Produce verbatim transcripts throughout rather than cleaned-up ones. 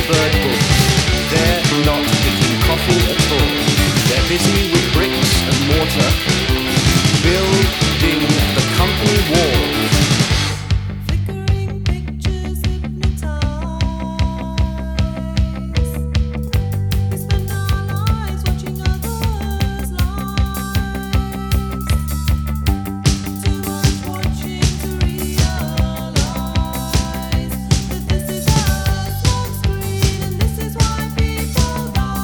bird books. They're not picking coffee at all. They're busy with bricks and mortar, building the company walls. Flickering pictures hypnotize. We spend our lives watching others' lives. Too much watching to realize that this is a small screen and this is why people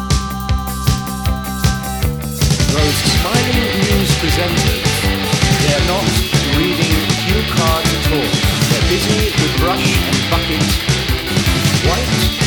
die. Those smiling news presenters, they're not reading cue cards at all. They're busy with brush and bucket, white